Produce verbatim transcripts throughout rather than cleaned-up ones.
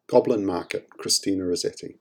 Goblin Market, Christina Rossetti.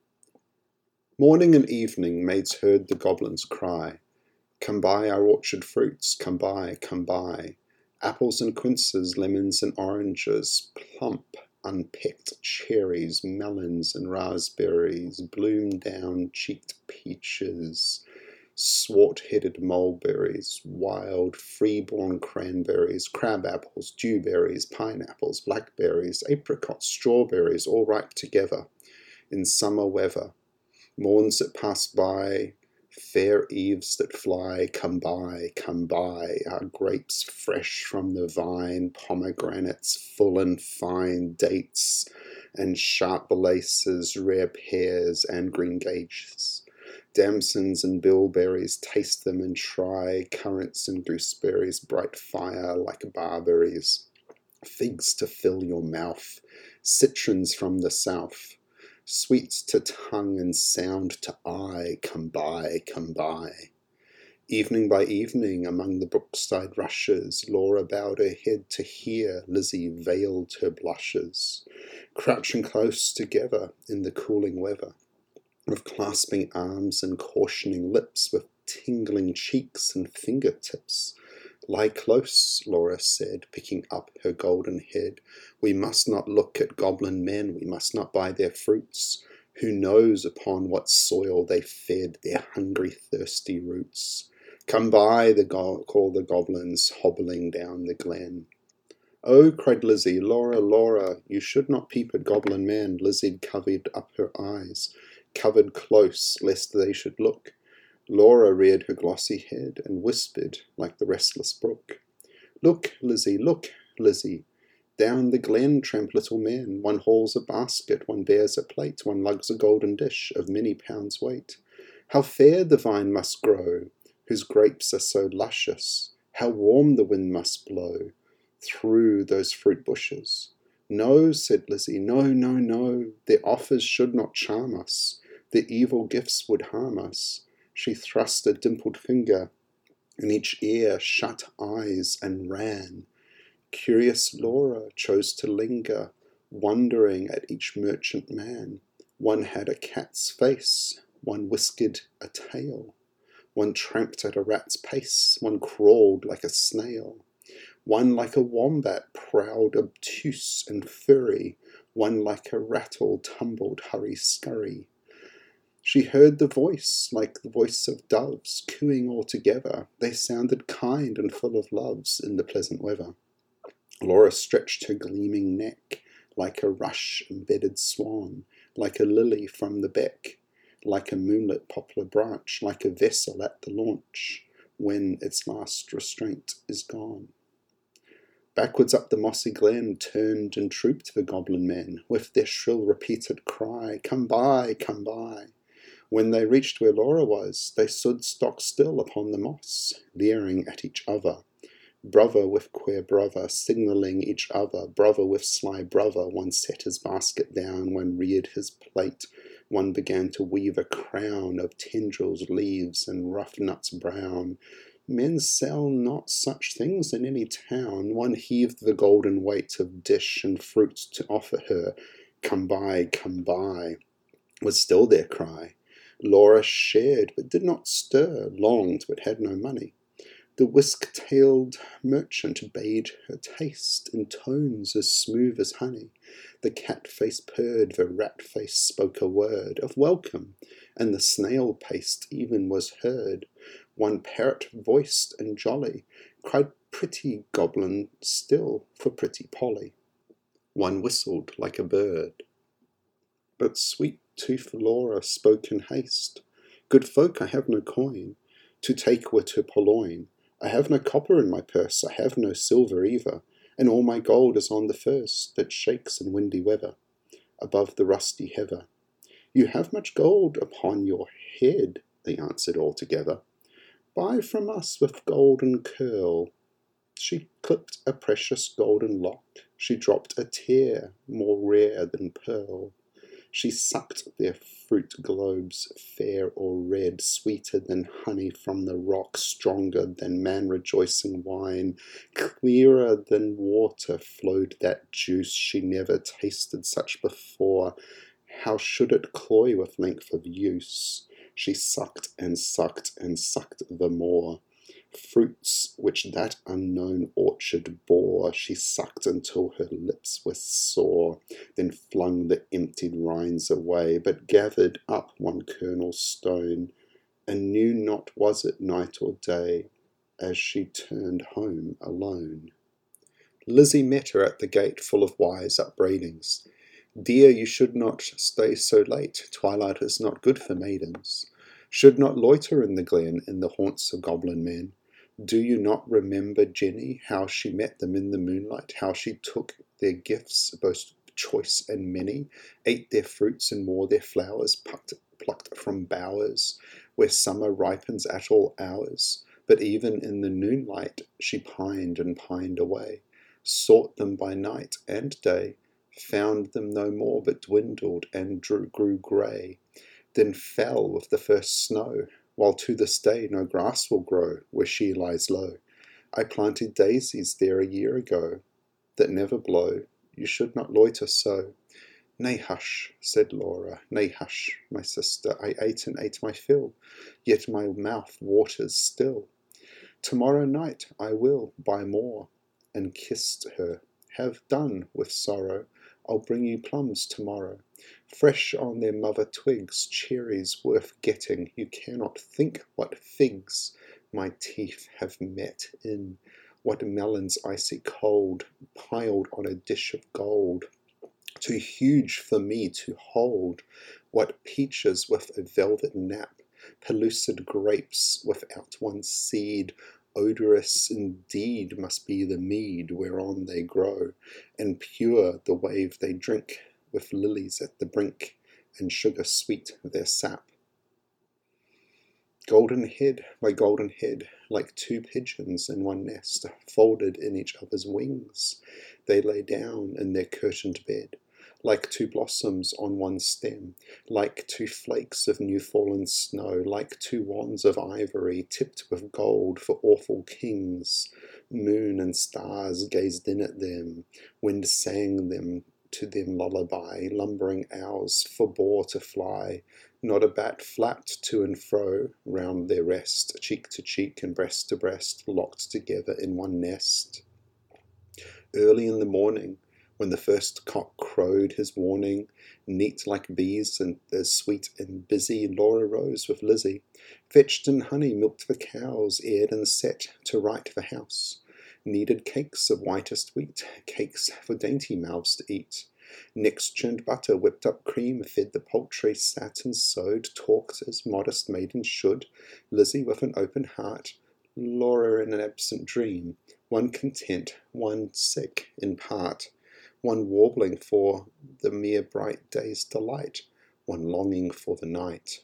Morning and evening maids heard the goblins cry, "Come buy our orchard fruits, come buy, come buy, apples and quinces, lemons and oranges, plump, unpicked cherries, melons and raspberries, bloom-down-cheeked peaches, swart-headed mulberries, wild, free-born cranberries, crab-apples, dewberries, pineapples, blackberries, apricots, strawberries, all ripe together in summer weather. Morns that pass by, fair eves that fly, come by, come by, our grapes fresh from the vine, pomegranates full and fine, dates and sharp laces, rare pears and greengages, damsons and bilberries, taste them and try, currants and gooseberries, bright fire like barberries, figs to fill your mouth, citrons from the south, sweets to tongue and sound to eye, come by, come by. Evening by evening, among the brookside rushes, Laura bowed her head to hear, Lizzie veiled her blushes, crouching close together in the cooling weather, with clasping arms and cautioning lips, with tingling cheeks and fingertips. "Lie close," Laura said, picking up her golden head. "We must not look at goblin men, we must not buy their fruits. Who knows upon what soil they fed their hungry, thirsty roots? Come buy," the go- called the goblins, hobbling down the glen. "Oh," cried Lizzie, "Laura, Laura, you should not peep at goblin men." Lizzie covered up her eyes, covered close, lest they should look. Laura reared her glossy head and whispered like the restless brook, "Look, Lizzie, look, Lizzie, down the glen tramp little men. One hauls a basket, one bears a plate, one lugs a golden dish of many pounds weight. How fair the vine must grow, whose grapes are so luscious! How warm the wind must blow through those fruit bushes!" "No," said Lizzie, "no, no, no, their offers should not charm us, their evil gifts would harm us." She thrust a dimpled finger in each ear, shut eyes, and ran. Curious Laura chose to linger, wondering at each merchant man. One had a cat's face, one whiskered a tail, one tramped at a rat's pace, one crawled like a snail, one like a wombat prowled obtuse and furry, one like a rattle tumbled hurry-scurry. She heard the voice like the voice of doves, cooing all together. They sounded kind and full of loves in the pleasant weather. Laura stretched her gleaming neck like a rush-embedded swan, like a lily from the beck, like a moonlit poplar branch, like a vessel at the launch, when its last restraint is gone. Backwards up the mossy glen turned and trooped the goblin men, with their shrill repeated cry, "Come buy, come buy." When they reached where Laura was, they stood stock still upon the moss, leering at each other. Brother with queer brother, signalling each other, brother with sly brother. One set his basket down, one reared his plate, one began to weave a crown of tendrils, leaves, and rough nuts brown. Men sell not such things in any town. One heaved the golden weight of dish and fruit to offer her. "Come buy, come buy," was still their cry. Laura shared, but did not stir, longed, but had no money. The whisk-tailed merchant bade her taste, in tones as smooth as honey. The cat-face purred, the rat-face spoke a word of welcome, and the snail-paced even was heard. One parrot-voiced and jolly cried pretty goblin still for pretty Polly. One whistled like a bird. But sweet-toothed Laura spoke in haste, "Good folk, I have no coin to take were to purloin. I have no copper in my purse, I have no silver either, and all my gold is on the first that shakes in windy weather, above the rusty heather." "You have much gold upon your head," they answered all together. "Buy from us with golden curl." She clipped a precious golden lock, she dropped a tear more rare than pearl. She sucked their fruit globes, fair or red, sweeter than honey from the rock, stronger than man-rejoicing wine, clearer than water flowed that juice. She never tasted such before. How should it cloy with length of use? She sucked and sucked and sucked the more. Fruits which that unknown orchard bore, she sucked until her lips were sore, then flung the emptied rinds away, but gathered up one kernel stone, and knew not was it night or day, as she turned home alone. Lizzie met her at the gate, full of wise upbraidings. Dear, you should not stay so late, twilight is not good for maidens. Should not loiter in the glen, in the haunts of goblin men. Do you not remember Jenny, how she met them in the moonlight, how she took their gifts, both choice and many, ate their fruits and wore their flowers, plucked, plucked from bowers, where summer ripens at all hours, but even in the noonlight she pined and pined away, sought them by night and day, found them no more, but dwindled and drew, grew grey, then fell with the first snow, while to this day no grass will grow where she lies low. I planted daisies there a year ago, that never blow. You should not loiter so. Nay, hush, said Laura, nay, hush, my sister, I ate and ate my fill, yet my mouth waters still. Tomorrow night I will buy more, and kissed her. Have done with sorrow, I'll bring you plums tomorrow, fresh on their mother twigs, cherries worth getting. You cannot think what figs my teeth have met in, what melons icy cold, piled on a dish of gold, too huge for me to hold, what peaches with a velvet nap, pellucid grapes without one seed. Odorous indeed must be the mead whereon they grow, and pure the wave they drink, with lilies at the brink, and sugar sweet their sap. Golden head by golden head, like two pigeons in one nest, folded in each other's wings, they lay down in their curtained bed, like two blossoms on one stem, like two flakes of new-fallen snow, like two wands of ivory tipped with gold for awful kings. Moon and stars gazed in at them, wind sang them to them lullaby, lumbering owls forbore to fly, not a bat flapped to and fro round their rest, cheek to cheek and breast to breast, locked together in one nest. Early in the morning, when the first cock crowed his warning, neat like bees and as sweet and busy, Laura rose with Lizzie, fetched in honey, milked the cows, aired and set to right the house, kneaded cakes of whitest wheat, cakes for dainty mouths to eat, next churned butter, whipped up cream, fed the poultry, sat and sewed, talked as modest maidens should, Lizzie with an open heart, Laura in an absent dream, one content, one sick in part, one warbling for the mere bright day's delight, one longing for the night.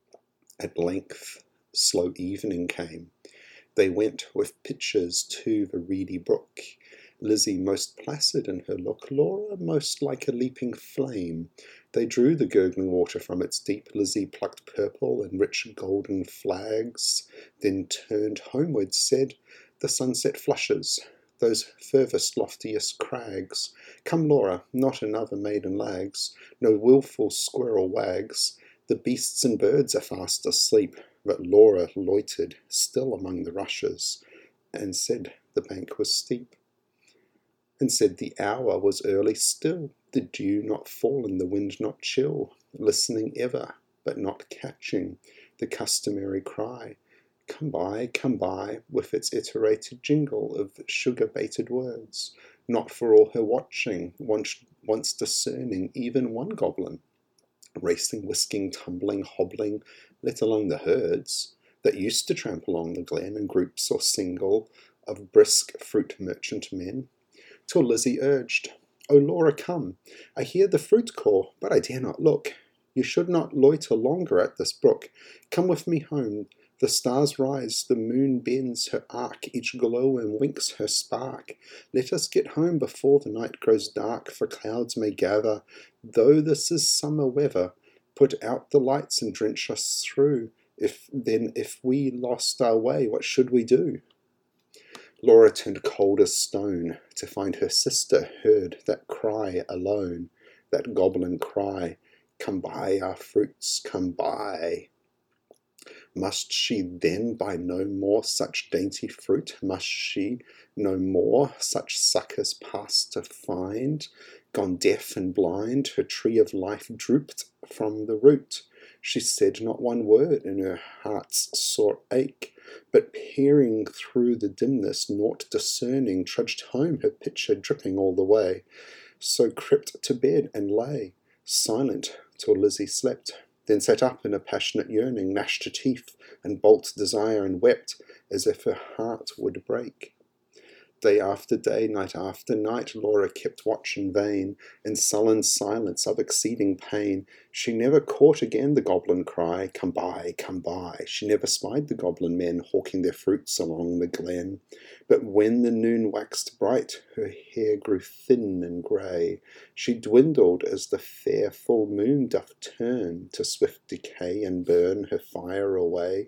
At length slow evening came. They went with pitchers to the reedy brook, Lizzie most placid in her look, Laura most like a leaping flame. They drew the gurgling water from its deep, Lizzie plucked purple and rich golden flags, then turned homeward, said, the sunset flushes those furthest loftiest crags. Come, Laura, not another maiden lags, no wilful squirrel wags, the beasts and birds are fast asleep, but Laura loitered still among the rushes, and said the bank was steep, and said the hour was early still, the dew not fallen, the wind not chill, listening ever, but not catching the customary cry, come by, come by, with its iterated jingle of sugar-baited words, not for all her watching, once, once discerning even one goblin, racing, whisking, tumbling, hobbling, let alone the herds, that used to tramp along the glen in groups or single of brisk fruit merchant men, till Lizzie urged, O Laura, come, I hear the fruit call, but I dare not look. You should not loiter longer at this brook. Come with me home, The stars rise, the moon bends her arc, each glow and winks her spark. Let us get home before the night grows dark, for clouds may gather. Though this is summer weather, put out the lights and drench us through. If then, if we lost our way, what should we do? Laura turned cold as stone to find her sister heard that cry alone, that goblin cry, "Come buy our fruits, come buy." Must she then buy no more such dainty fruit? Must she no more such suckers pass to find? Gone deaf and blind, her tree of life drooped from the root. She said not one word in her heart's sore ache, but peering through the dimness, naught discerning, trudged home, her pitcher dripping all the way. So crept to bed and lay silent till Lizzie slept, then sat up in a passionate yearning, gnashed her teeth and baulked desire, and wept as if her heart would break. Day after day, night after night, Laura kept watch in vain, in sullen silence of exceeding pain. She never caught again the goblin cry, "Come buy, come buy." She never spied the goblin men hawking their fruits along the glen. But when the noon waxed bright, her hair grew thin and grey. She dwindled as the fair full moon doth turn to swift decay and burn her fire away.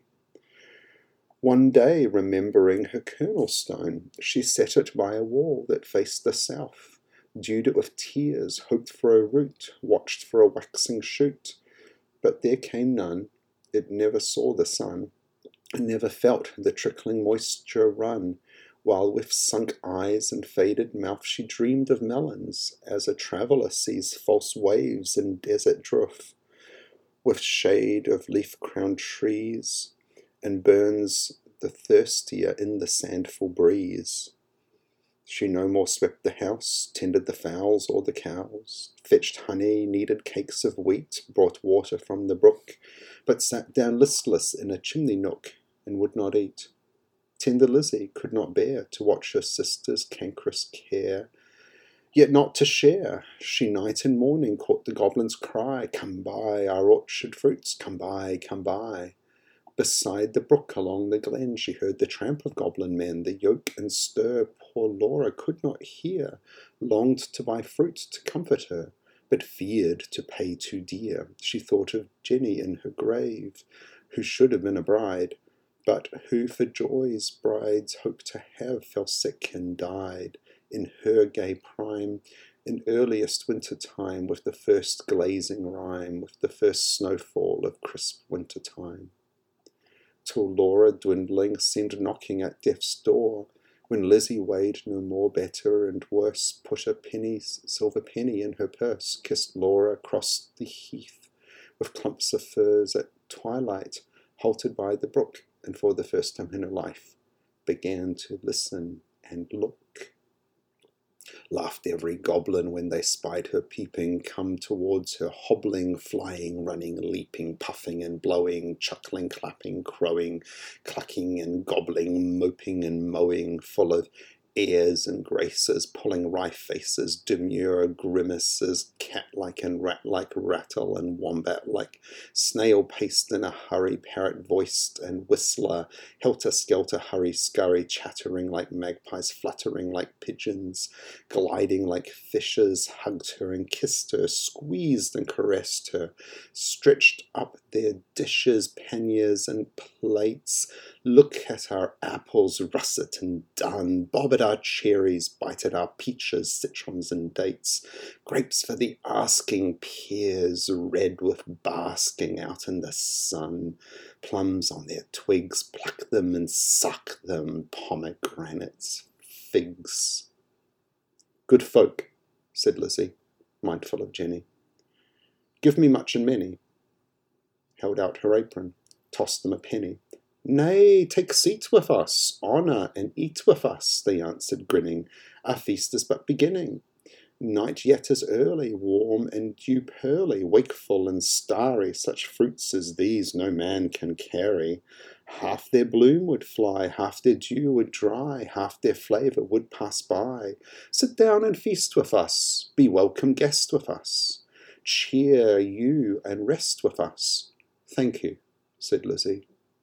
One day, remembering her kernel stone, she set it by a wall that faced the south, dewed it with tears, hoped for a root, watched for a waxing shoot. But there came none, it never saw the sun, and never felt the trickling moisture run, while with sunk eyes and faded mouth she dreamed of melons, as a traveller sees false waves in desert drift, with shade of leaf-crowned trees, and burns the thirstier in the sandful breeze. She no more swept the house, tended the fowls or the cows, fetched honey, kneaded cakes of wheat, brought water from the brook, but sat down listless in a chimney nook, and would not eat. Tender Lizzie could not bear to watch her sister's cankerous care, yet not to share. She night and morning caught the goblin's cry, "Come buy our orchard fruits, come buy, come buy." Beside the brook along the glen she heard the tramp of goblin men, the yoke and stir. Poor Laura could not hear, longed to buy fruit to comfort her, but feared to pay too dear. She thought of Jenny in her grave, who should have been a bride, but who for joys brides hope to have fell sick and died in her gay prime, in earliest winter time, with the first glazing rime, with the first snowfall of crisp winter time. Till Laura, dwindling, seemed knocking at death's door, when Lizzie weighed no more better and worse, put a penny, silver penny in her purse, kissed Laura, crossed the heath with clumps of firs at twilight, halted by the brook, and for the first time in her life began to listen and look. Laughed every goblin when they spied her peeping, come towards her, hobbling, flying, running, leaping, puffing and blowing, chuckling, clapping, crowing, clucking and gobbling, moping and mowing, full of airs and graces, pulling wry faces, demure grimaces, cat-like and rat-like rattle and wombat-like, snail-paced in a hurry, parrot-voiced and whistler, helter-skelter, hurry-scurry, chattering like magpies, fluttering like pigeons, gliding like fishes, hugged her and kissed her, squeezed and caressed her, stretched up their dishes, panniers and plates. Look at our apples, russet and dun, bob at our cherries, bite at our peaches, citrons and dates, grapes for the asking, pears red with basking out in the sun, plums on their twigs, pluck them and suck them, pomegranates, figs. Good folk, said Lizzie, mindful of Jenny. Give me much and many. Held out her apron, tossed them a penny. Nay, take seat with us, honour and eat with us, they answered, grinning. Our feast is but beginning. Night yet is early, warm and dew-pearly, wakeful and starry, such fruits as these no man can carry. Half their bloom would fly, half their dew would dry, half their flavour would pass by. Sit down and feast with us, be welcome guest with us. Cheer you and rest with us. Thank you, said Lizzie.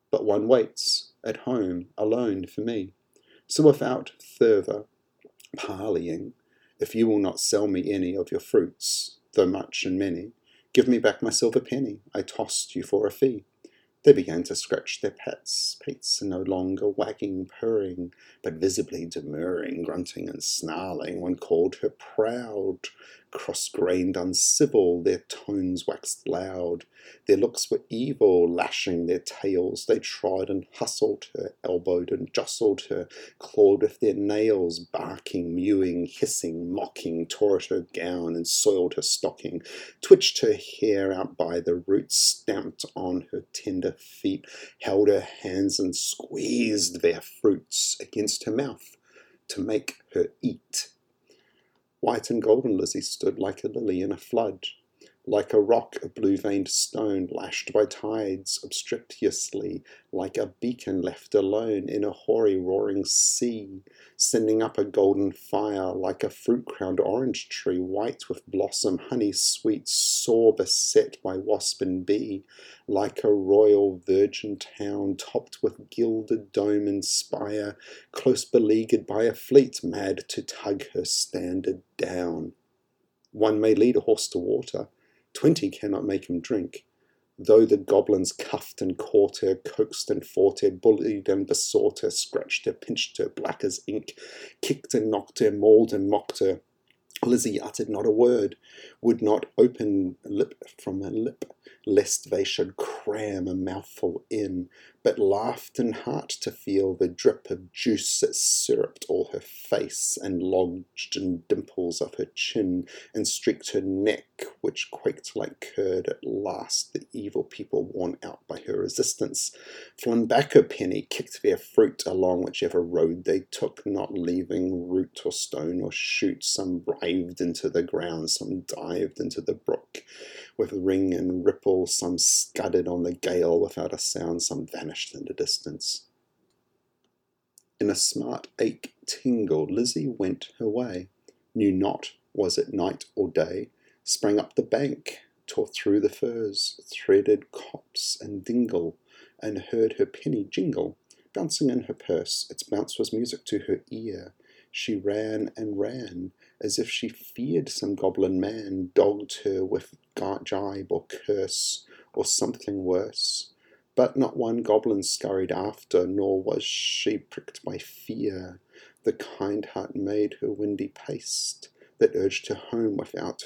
but one waits, at home, alone for me. So without further parleying, if you will not sell me any of your fruits, though much and many, give me back my silver penny, I tossed you for a fee. They began to scratch their pats, pates no longer wagging, purring, but visibly demurring, grunting and snarling. One called her proud, cross-grained, uncivil, their tones waxed loud. Their looks were evil, lashing their tails. They trod and hustled her, elbowed and jostled her, clawed with their nails, barking, mewing, hissing, mocking, tore at her gown and soiled her stocking, twitched her hair out by the roots, stamped on her tender feet, held her hands and squeezed their fruits against her mouth to make her eat. White and golden Lizzie stood like a lily in a flood, like a rock, a blue-veined stone, lashed by tides obstreperously, like a beacon left alone in a hoary roaring sea, sending up a golden fire, like a fruit-crowned orange tree, white with blossom, honey sweet, sore beset by wasp and bee, like a royal virgin town, topped with gilded dome and spire, close beleaguered by a fleet, mad to tug her standard down. One may lead a horse to water, twenty cannot make him drink. Though the goblins cuffed and caught her, coaxed and fought her, bullied and besought her, scratched her, pinched her, black as ink, kicked and knocked her, mauled and mocked her, Lizzie uttered not a word, would not open lip from her lip, lest they should cram a mouthful in, but laughed in heart to feel the drip of juice that syruped all her face, and lodged in dimples of her chin, and streaked her neck, which quaked like curd. At last the evil people, worn out by her resistance, flung back her penny, kicked their fruit along whichever road they took, not leaving root or stone or shoot. Some writhed into the ground, some dived into the brook with ring and ripple, some scudded on the gale without a sound, some vanished in the distance. In a smart ache tingle, Lizzie went her way, knew not was it night or day, sprang up the bank, tore through the furze, threaded copse and dingle, and heard her penny jingle, bouncing in her purse. Its bounce was music to her ear. She ran and ran, as if she feared some goblin man dogged her with jibe or curse, or something worse. But not one goblin scurried after, nor was she pricked by fear. The kind heart made her windy pace, that urged her home without,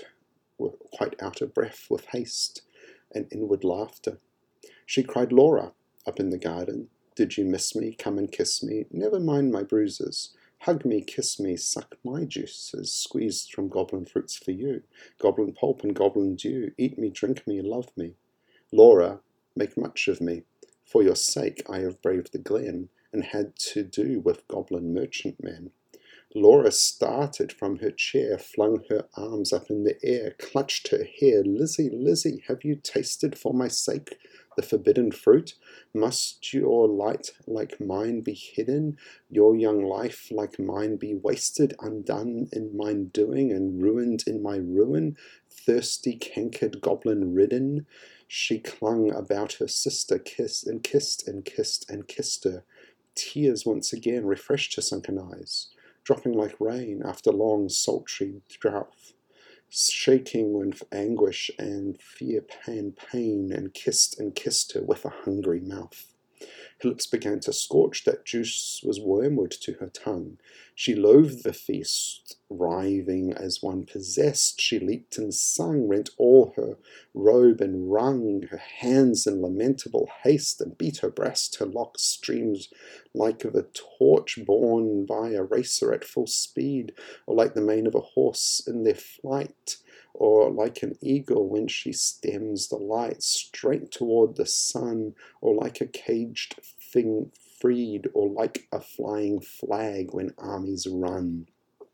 quite out of breath with haste and inward laughter. She cried, "Laura," up in the garden, "did you miss me? Come and kiss me. Never mind my bruises. Hug me, kiss me, suck my juices, squeezed from goblin fruits for you, goblin pulp and goblin dew. Eat me, drink me, love me. Laura, make much of me. For your sake I have braved the glen, and had to do with goblin merchantmen." Laura started from her chair, flung her arms up in the air, clutched her hair. "Lizzie, Lizzie, have you tasted for my sake the forbidden fruit? Must your light like mine be hidden, your young life like mine be wasted, undone in mine doing, and ruined in my ruin, thirsty, cankered, goblin-ridden?" She clung about her sister, kissed and kissed and kissed and kissed her. Tears once again refreshed her sunken eyes, dropping like rain after long sultry drought, shaking with anguish and fear, pain, pain, and kissed and kissed her with a hungry mouth. Her lips began to scorch, that juice was wormwood to her tongue. She loathed the feast, writhing as one possessed. She leaped and sung, rent all her robe and wrung her hands in lamentable haste, and beat her breast. Her locks streamed like the torch borne by a racer at full speed, or like the mane of a horse in their flight, or like an eagle when she stems the light straight toward the sun, or like a caged thing freed, or like a flying flag when armies run.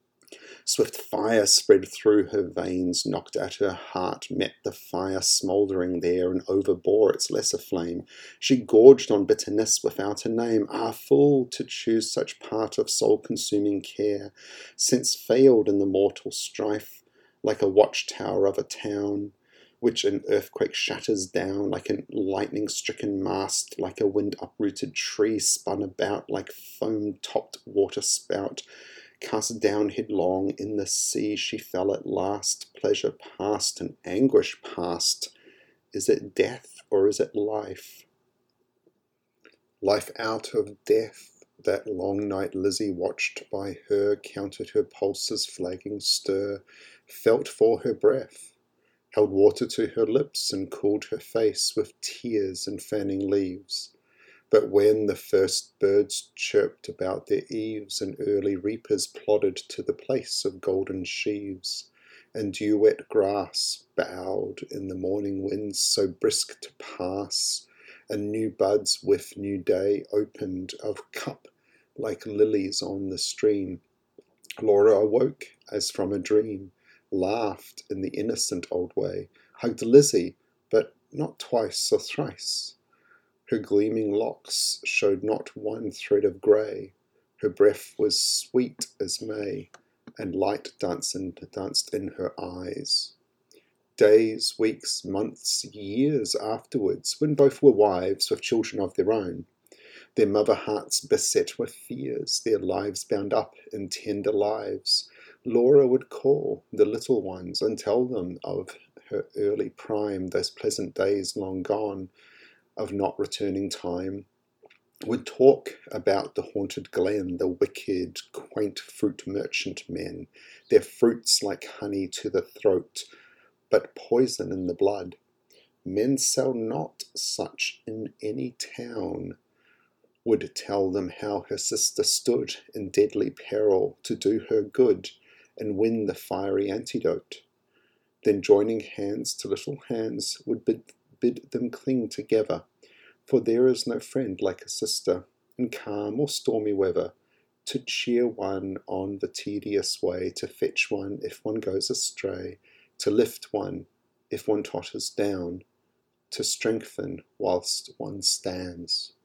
Swift fire spread through her veins, knocked at her heart, met the fire smouldering there, and overbore its lesser flame. She gorged on bitterness without a name. Ah, fool, to choose such part of soul-consuming care, since failed in the mortal strife, like a watchtower of a town, which an earthquake shatters down, like a lightning-stricken mast, like a wind-uprooted tree spun about, like foam-topped water-spout, cast down headlong in the sea, she fell at last, pleasure past and anguish past. Is it death or is it life? Life out of death. That long night Lizzie watched by her, counted her pulses' flagging stir, felt for her breath, held water to her lips and cooled her face with tears and fanning leaves. But when the first birds chirped about their eaves and early reapers plodded to the place of golden sheaves, and dew-wet grass bowed in the morning winds so brisk to pass, and new buds with new day opened of cup like lilies on the stream, Laura awoke as from a dream, laughed in the innocent old way, hugged Lizzie, but not twice or thrice. Her gleaming locks showed not one thread of grey, her breath was sweet as May, and light danced in, danced in her eyes. Days, weeks, months, years afterwards, when both were wives with children of their own, their mother hearts beset with fears, their lives bound up in tender lives, Laura would call the little ones and tell them of her early prime, those pleasant days long gone, of not returning time, would talk about the haunted glen, the wicked, quaint fruit merchant men, their fruits like honey to the throat, but poison in the blood. Men sell not such in any town. Would tell them how her sister stood in deadly peril to do her good and win the fiery antidote. Then joining hands to little hands would bid, bid them cling together, for there is no friend like a sister in calm or stormy weather, to cheer one on the tedious way, to fetch one if one goes astray, to lift one if one totters down, to strengthen whilst one stands.